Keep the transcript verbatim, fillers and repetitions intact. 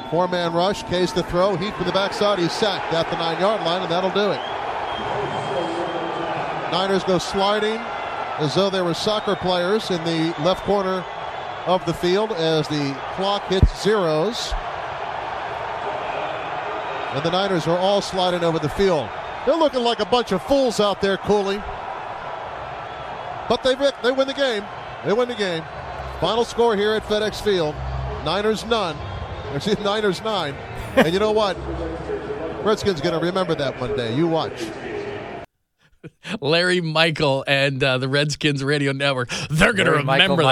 Four-man rush, Case to throw, Heat from the backside, he's sacked at the nine-yard line, and that'll do it. Niners go sliding as though they were soccer players in the left corner of the field as the clock hits zeros. And the Niners are all sliding over the field. They're looking like a bunch of fools out there, Cooley. But they they win the game. They win the game. Final score here at FedEx Field, Niners none. Excuse me, Niners nine. And you know what? Redskins going to remember that one day. You watch. Larry Michael and uh, the Redskins Radio Network, they're going to remember that.